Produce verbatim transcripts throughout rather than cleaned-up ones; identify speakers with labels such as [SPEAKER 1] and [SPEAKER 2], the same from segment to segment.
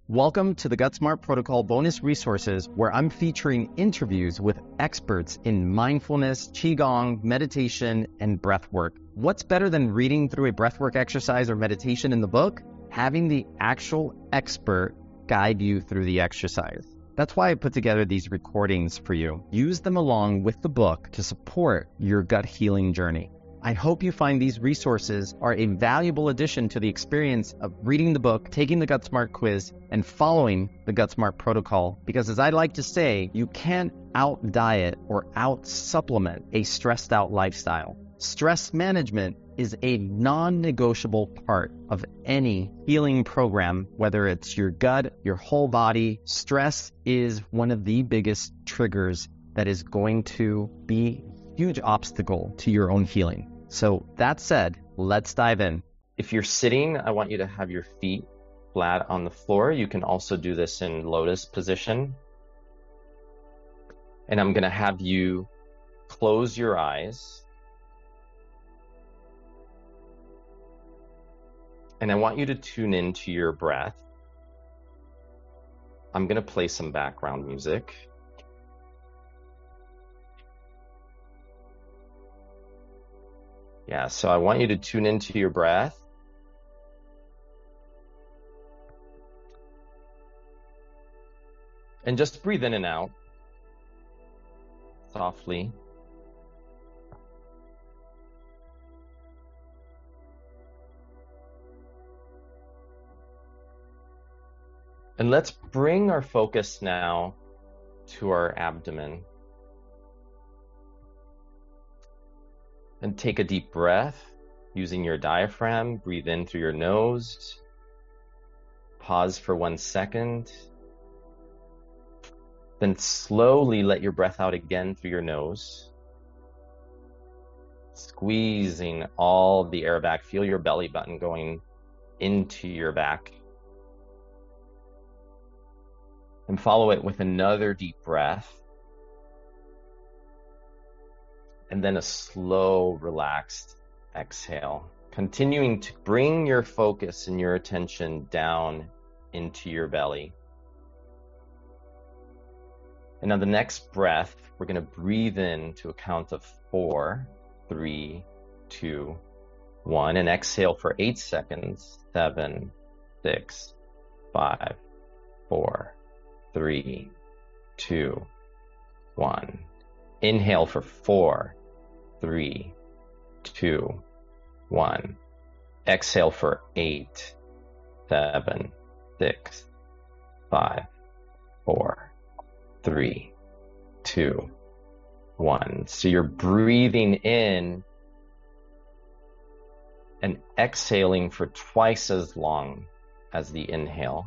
[SPEAKER 1] Welcome to the GutSmart Protocol bonus resources, where I'm featuring interviews with experts in mindfulness, qigong, meditation, and breath work. What's better than reading through a breathwork exercise or meditation in the book? Having the actual expert guide you through the exercise. That's why I put together these recordings for you. Use them along with the book to support your gut healing journey. I hope you find these resources are a valuable addition to the experience of reading the book, taking the GutSmart quiz, and following the GutSmart protocol. Because as I like to say, you can't out-diet or out-supplement a stressed-out lifestyle. Stress management is a non-negotiable part of any healing program, whether it's your gut, your whole body. Stress is one of the biggest triggers that is going to be a huge obstacle to your own healing. So that said, let's dive in. If you're sitting, I want you to have your feet flat on the floor. You can also do this in lotus position. And I'm going to have you close your eyes. And I want you to tune into your breath. I'm going to play some background music. Yeah, so I want you to tune into your breath. And just breathe in and out softly. And let's bring our focus now to our abdomen. And take a deep breath using your diaphragm. Breathe in through your nose. Pause for one second. Then slowly let your breath out again through your nose. Squeezing all the air back. Feel your belly button going into your back. And follow it with another deep breath. And then a slow, relaxed exhale. Continuing to bring your focus and your attention down into your belly. And on the next breath, we're going to breathe in to a count of four, three, two, one, and exhale for eight seconds. Seven, six, five, four, three, two, one. Inhale for four, three, two, one. Exhale for eight, seven, six, five, four, three, two, one. So you're breathing in and exhaling for twice as long as the inhale.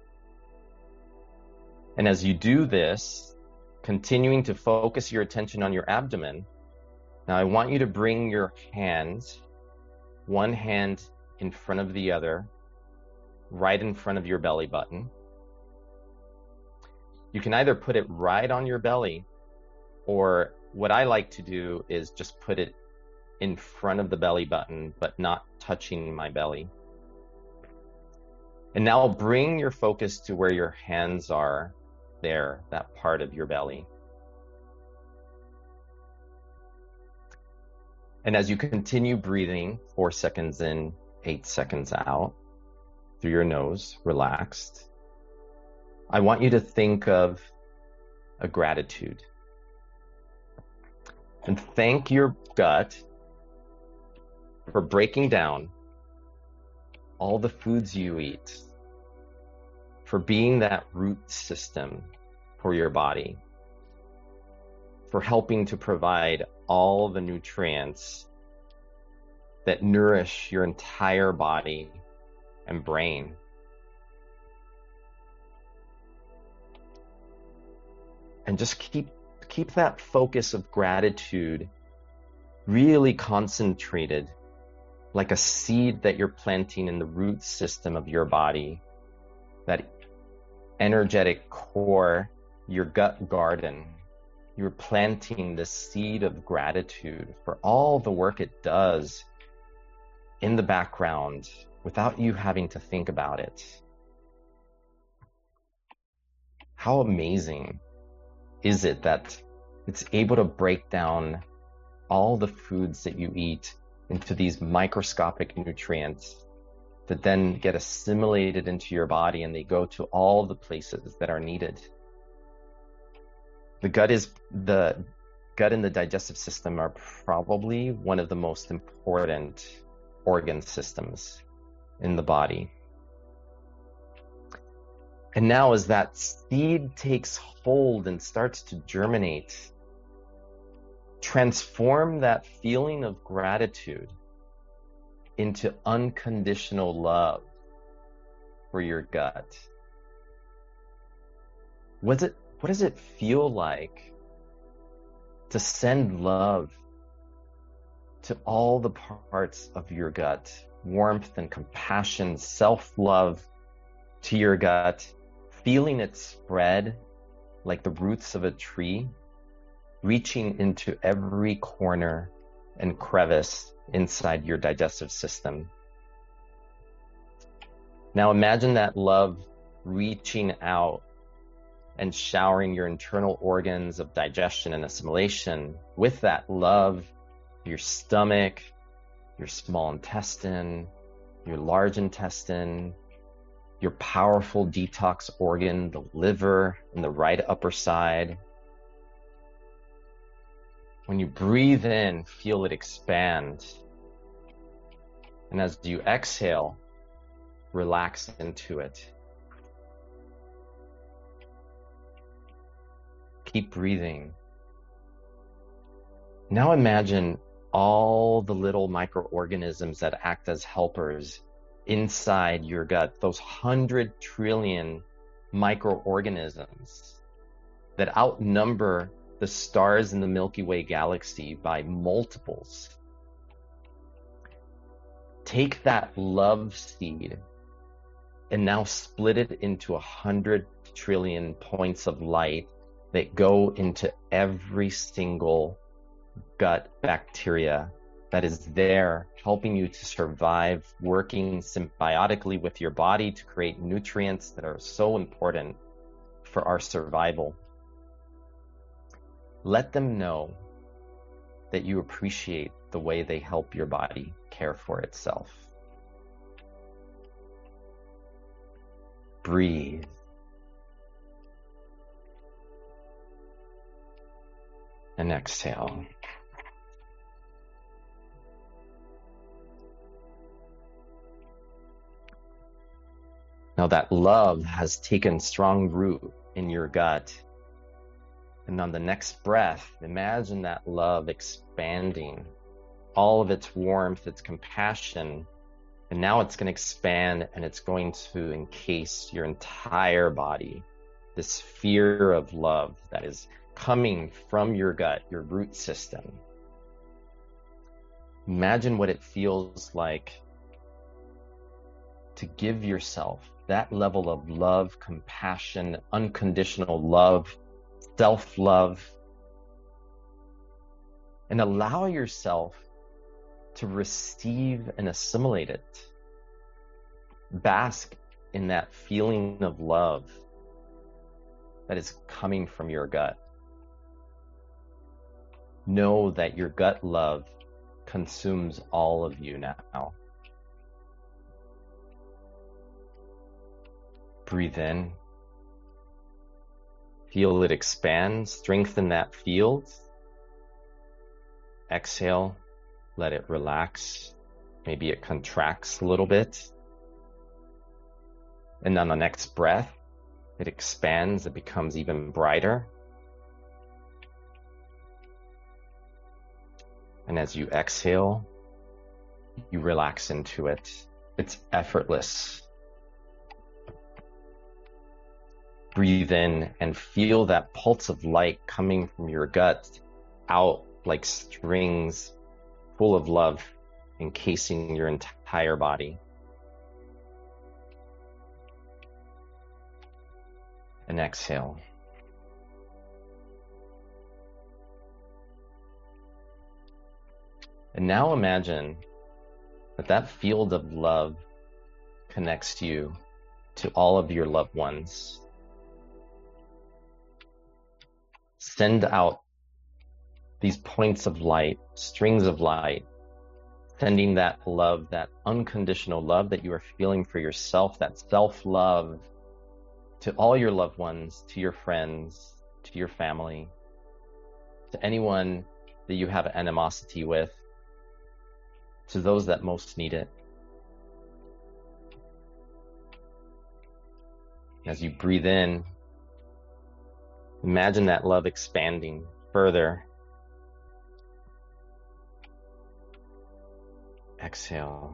[SPEAKER 1] And as you do this, continuing to focus your attention on your abdomen, now I want you to bring your hands, one hand in front of the other, right in front of your belly button. You can either put it right on your belly, or what I like to do is just put it in front of the belly button, but not touching my belly. And now bring your focus to where your hands are there, that part of your belly. And as you continue breathing, four seconds in, eight seconds out, through your nose, relaxed, I want you to think of a gratitude. And thank your gut for breaking down all the foods you eat, for being that root system for your body, for helping to provide all the nutrients that nourish your entire body and brain. And just keep keep that focus of gratitude really concentrated, like a seed that you're planting in the root system of your body, that energetic core, your gut garden. You're planting the seed of gratitude for all the work it does in the background without you having to think about it. How amazing is it that it's able to break down all the foods that you eat into these microscopic nutrients that then get assimilated into your body, and they go to all the places that are needed. The gut is the gut and the digestive system are probably one of the most important organ systems in the body. And now as that seed takes hold and starts to germinate, transform that feeling of gratitude into unconditional love for your gut. What's it, what does it feel like to send love to all the parts of your gut? Warmth and compassion, self-love to your gut, feeling it spread like the roots of a tree, reaching into every corner and crevice inside your digestive system. Now imagine that love reaching out and showering your internal organs of digestion and assimilation with that love, your stomach, your small intestine, your large intestine, your powerful detox organ, the liver, and the right upper side. When you breathe in, feel it expand. And as you exhale, relax into it. Keep breathing. Now imagine all the little microorganisms that act as helpers inside your gut, those hundred trillion microorganisms that outnumber the stars in the Milky Way galaxy by multiples. Take that love seed and now split it into a hundred trillion points of light that go into every single gut bacteria that is there, helping you to survive, working symbiotically with your body to create nutrients that are so important for our survival. Let them know that you appreciate the way they help your body care for itself. Breathe. And exhale. Now that love has taken strong root in your gut. And on the next breath, imagine that love expanding, all of its warmth, its compassion, and now it's going to expand and it's going to encase your entire body. This sphere of love that is coming from your gut, your root system. Imagine what it feels like to give yourself that level of love, compassion, unconditional love, self-love, and allow yourself to receive and assimilate it. Bask in that feeling of love that is coming from your gut. Know that your gut love consumes all of you now. Breathe in. Feel it expand, strengthen that field. Exhale, let it relax. Maybe it contracts a little bit. And on the next breath, it expands, it becomes even brighter. And as you exhale, you relax into it. It's effortless. Breathe in and feel that pulse of light coming from your gut out like strings full of love, encasing your entire body. And exhale. And now imagine that that field of love connects you to all of your loved ones. Send out these points of light, strings of light, sending that love, that unconditional love that you are feeling for yourself, that self-love, to all your loved ones, to your friends, to your family, to anyone that you have animosity with, to those that most need it. As you breathe in, imagine that love expanding further. Exhale.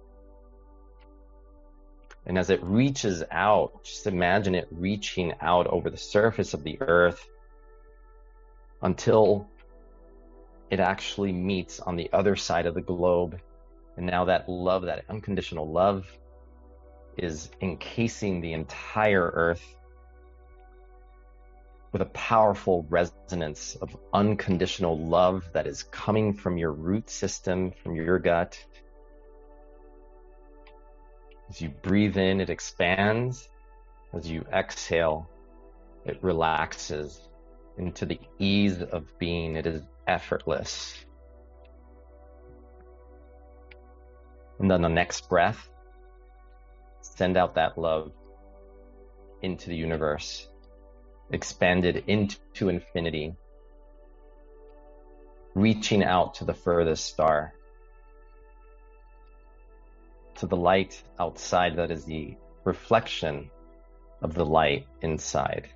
[SPEAKER 1] And as it reaches out, just imagine it reaching out over the surface of the earth until it actually meets on the other side of the globe. And now that love, that unconditional love, is encasing the entire earth with a powerful resonance of unconditional love that is coming from your root system, from your gut. As you breathe in, it expands. As you exhale, it relaxes into the ease of being. It is effortless. And then the next breath, send out that love into the universe, expanded into infinity, reaching out to the furthest star, to the light outside that is the reflection of the light inside.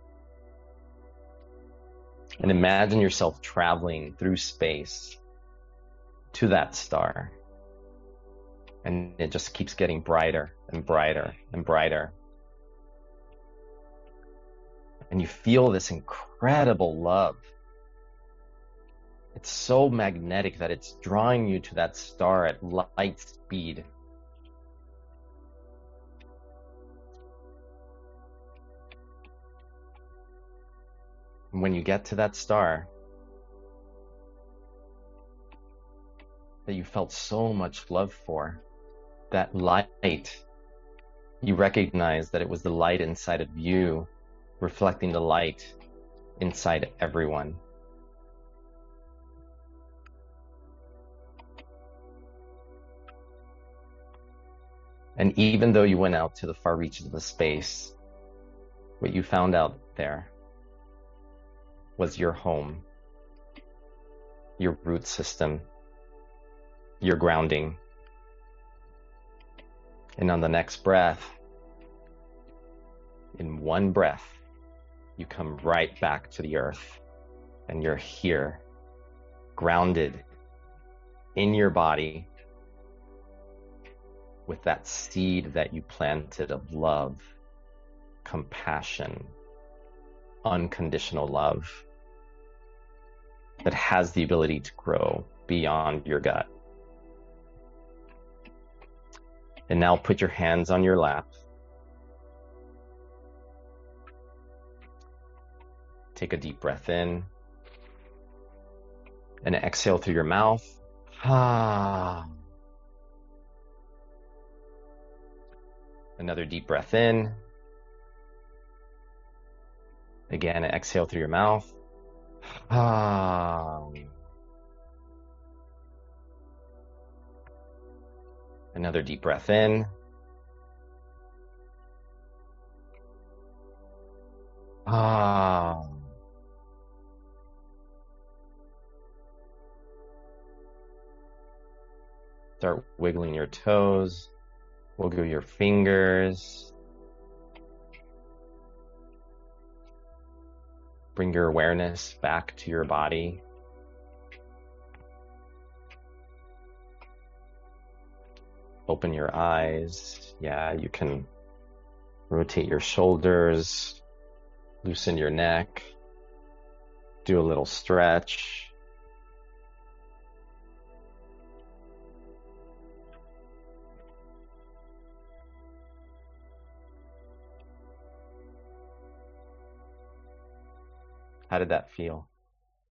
[SPEAKER 1] And imagine yourself traveling through space to that star. And it just keeps getting brighter and brighter and brighter. And you feel this incredible love. It's so magnetic that it's drawing you to that star at light speed. And when you get to that star that you felt so much love for, that light, you recognize that it was the light inside of you reflecting the light inside everyone. And even though you went out to the far reaches of the space, what you found out there was your home, your root system, your grounding. And on the next breath, in one breath, you come right back to the earth, and you're here, grounded in your body with that seed that you planted of love, compassion, unconditional love that has the ability to grow beyond your gut. And now put your hands on your lap. Take a deep breath in and exhale through your mouth. Ah. Another deep breath in. Again, exhale through your mouth. Ah. Another deep breath in. Ah. Start wiggling your toes. Wiggle your fingers. Bring your awareness back to your body. Open your eyes. Yeah, you can rotate your shoulders, loosen your neck, do a little stretch. How did that feel?